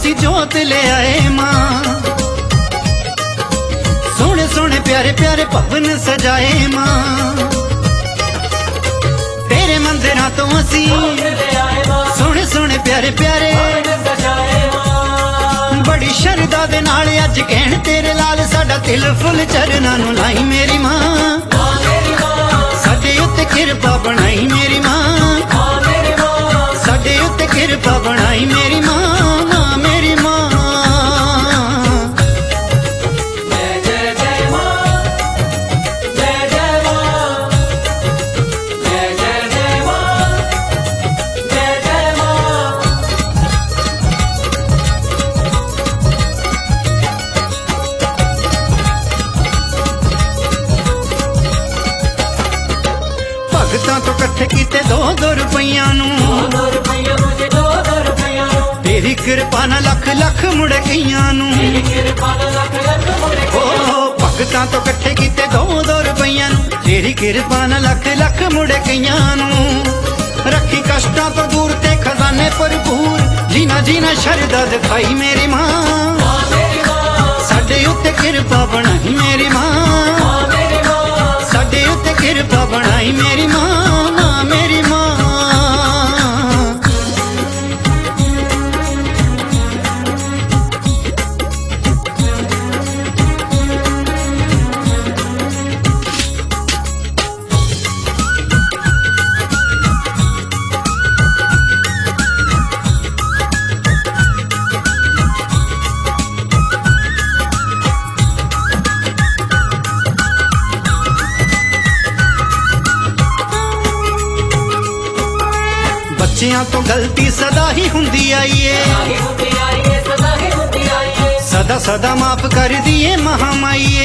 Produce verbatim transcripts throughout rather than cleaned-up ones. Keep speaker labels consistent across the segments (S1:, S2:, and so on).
S1: असी जोत ले आए मां। सोने सोने प्यारे प्यारे भवन सजाए मां। तेरे मंदिरां तो असी सोने सोने प्यारे प्यारे बड़ी शरदा दे नाल अज कहण तेरे लाल साडा दिल फुल चरना नू लाई मेरी मां। साडे उत्ते किरपा बनाई मेरी मां। साडे उत्ते किरपा बनाई मेरी मां। मां मेरी मां। भगतां तो कट्ठे कीते दो दो रुपइया नू। तेरी कृपा ना लख लख मुड़ गईयां नू। ओ भगतां तो कट्ठे कीते दो दो रुपइया नू। तेरी कृपा ना लख लख मुड़ गईयां नू। रखी कष्टां तो दूर ते खजाने भरपूर जीना जीना शरदा दिखाई मेरी मां। साडे उत्ते कृपा बनाई मेरी मां। साडे उत्ते कृपा बनाई मेरी मां। मां मेरी मां। बच्चियां तो गलती सदा ही हुंदी आई है। सदा सदा माफ कर दिए महामाईए।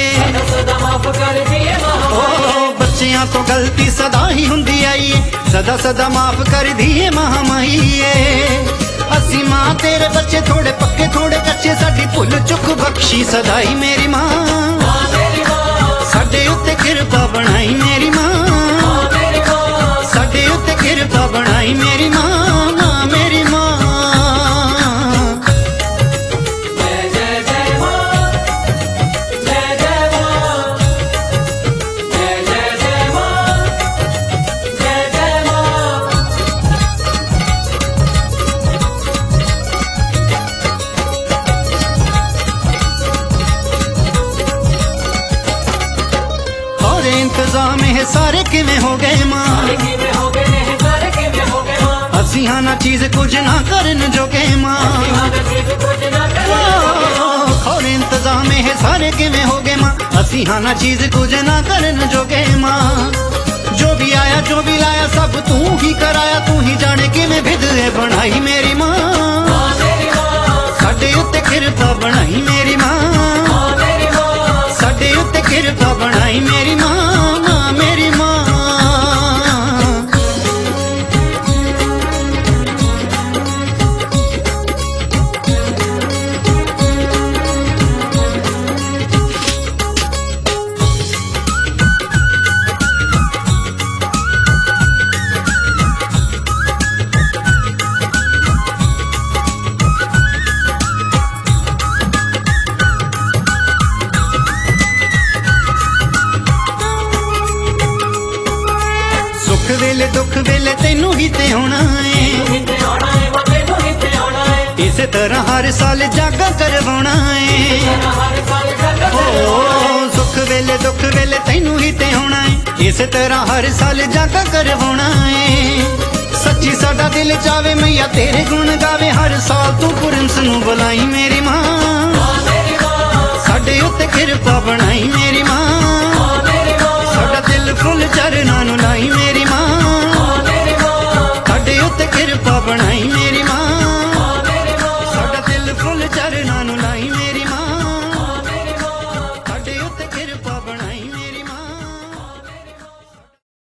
S1: ओ बच्चियां तो गलती सदा ही हुंदी आई है। सदा सदा माफ कर दिए महामाईए। असी मां तेरे बच्चे थोड़े पक्के थोड़े कच्चे साडी भुल चुक बख्शी सदाई मेरी मां। साडे उत्ते किरपा बनाई मेरी मां। साडे उत्ते किरपा बनाई मेरी मां। मां मेरी मां। और इंतजाम है सारे किवें हो गए मां। असी हाँ ना चीज कुछ ना करन जोगे मां। और इंतजाम है सारे किवें हो गए मां। असी हाँ ना चीज कुछ ना करन जोगे मां। जो भी आया जो भी लाया सब तू ही कराया। तू ही जाने किवें विधे बनाई मेरी मां। साडे उत्ते किरपा बनाई मेरी मां। साडे उत्ते किरपा बनाई मेरी मां। मां मेरी मां। सुख वेले दुख वेले तेनू ही ते होना है। इस तरह हर साल जागा करवाना है। ओ सुख वेले दुख वेले तेनू ही ते होना है। इस तरह हर साल जागा करवाना है। सच्ची साडा दिल चावे मैया तेरे गुण गावे। हर साल तू पुरंस नू बुलाई मेरी मां। साडे उत्ते किरपा बनाई मेरी मां। साडा दिल फुल चरना नू लाई मेरी मां। साडे उत्ते किरपा बनाई मेरी मां। साडा दिल फुल चरना नू